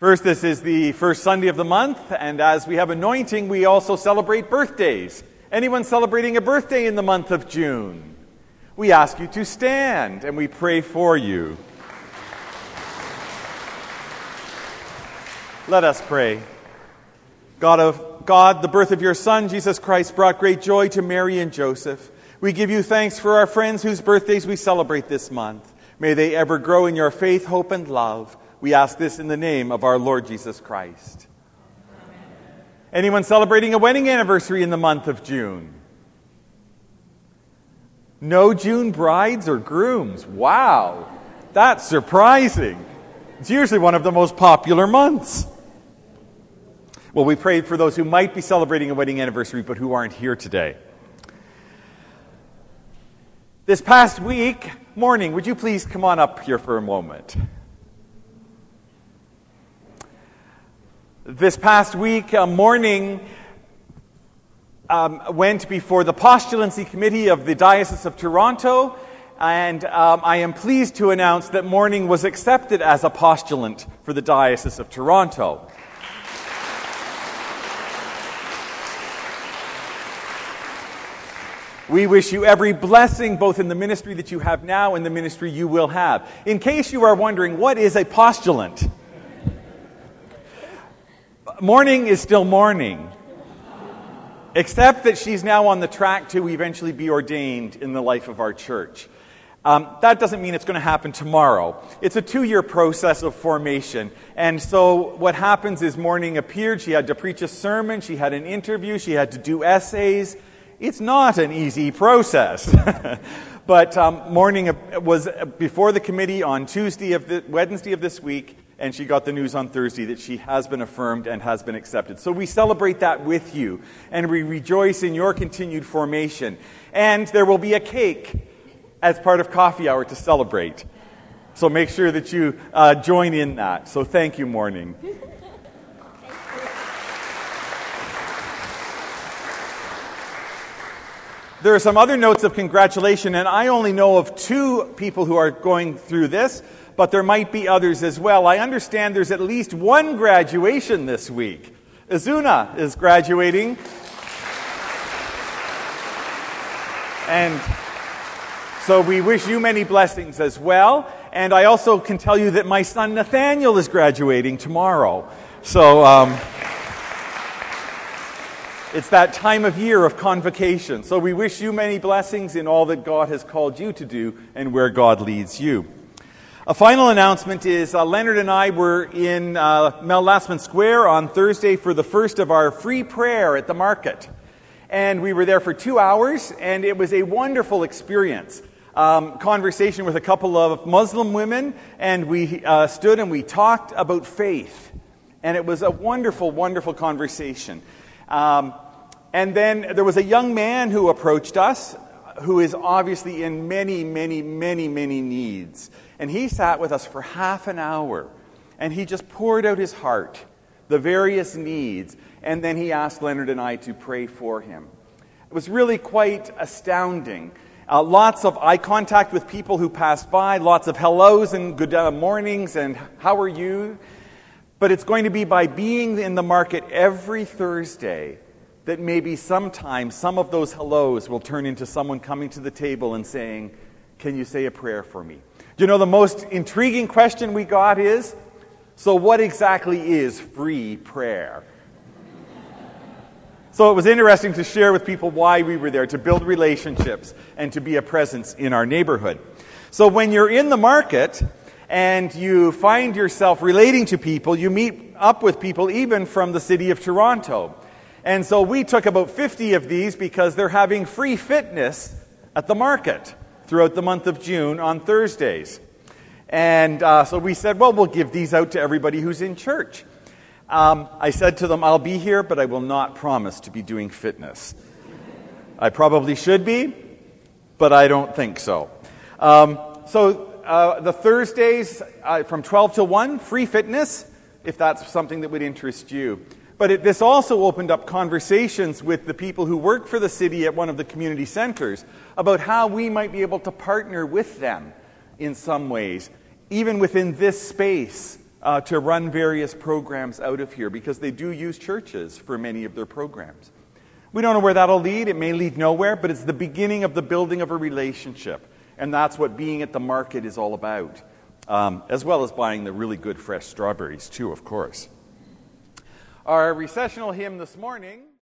First, this is the first Sunday of the month, and as we have anointing, we also celebrate birthdays. Anyone celebrating a birthday in the month of June? We ask you to stand, and we pray for you. Let us pray. God, the birth of your Son, Jesus Christ, brought great joy to Mary and Joseph. We give you thanks for our friends whose birthdays we celebrate this month. May they ever grow in your faith, hope, and love. We ask this in the name of our Lord Jesus Christ. Amen. Anyone celebrating a wedding anniversary in the month of June? No June brides or grooms. Wow, that's surprising. It's usually one of the most popular months. Well, we pray for those who might be celebrating a wedding anniversary but who aren't here today. This past week, morning, would you please come on up here for a moment? This past week, morning went before the Postulancy Committee of the Diocese of Toronto, and I am pleased to announce that morning was accepted as a postulant for the Diocese of Toronto. We wish you every blessing, both in the ministry that you have now and the ministry you will have. In case you are wondering, what is a postulant? Morning is still morning, except that she's now on the track to eventually be ordained in the life of our church. That doesn't mean it's going to happen tomorrow. It's a 2-year process of formation. And so what happens is Morning appeared. She had to preach a sermon. She had an interview. She had to do essays. It's not an easy process. But Morning was before the committee on Wednesday of this week, and she got the news on Thursday that she has been affirmed and has been accepted. So we celebrate that with you, and we rejoice in your continued formation. And there will be a cake as part of coffee hour to celebrate. So make sure that you join in that. So thank you, Morning. There are some other notes of congratulation, and I only know of 2 people who are going through this, but there might be others as well. I understand there's at least 1 graduation this week. Azuna is graduating. And so we wish you many blessings as well. And I also can tell you that my son Nathaniel is graduating tomorrow. So it's that time of year of convocation. So we wish you many blessings in all that God has called you to do and where God leads you. A final announcement is Leonard and I were in Mel Lastman Square on Thursday for the first of our free prayer at the market. And we were there for 2 hours, and it was a wonderful experience. Conversation with a couple of Muslim women, and we stood and we talked about faith. And it was a wonderful, wonderful conversation. And then there was a young man who approached us, who is obviously in many, many, many, many needs. And he sat with us for half an hour, and he just poured out his heart, the various needs, and then he asked Leonard and I to pray for him. It was really quite astounding. Lots of eye contact with people who passed by, lots of hellos and good mornings and how are you? But it's going to be by being in the market every Thursday that maybe sometimes some of those hellos will turn into someone coming to the table and saying, "Can you say a prayer for me?" Do you know the most intriguing question we got is, so what exactly is free prayer? So it was interesting to share with people why we were there, to build relationships and to be a presence in our neighborhood. So when you're in the market and you find yourself relating to people, you meet up with people even from the city of Toronto. And so we took about 50 of these because they're having free fitness at the market throughout the month of June on Thursdays. And so we said, well, we'll give these out to everybody who's in church. I said to them, I'll be here, but I will not promise to be doing fitness. I probably should be, but I don't think so. So the Thursdays from 12 to 1, free fitness, if that's something that would interest you. But this also opened up conversations with the people who work for the city at one of the community centers about how we might be able to partner with them in some ways, even within this space to run various programs out of here, because they do use churches for many of their programs. We don't know where that'll lead. It may lead nowhere, but it's the beginning of the building of a relationship. And that's what being at the market is all about, as well as buying the really good fresh strawberries too, of course. Our recessional hymn this morning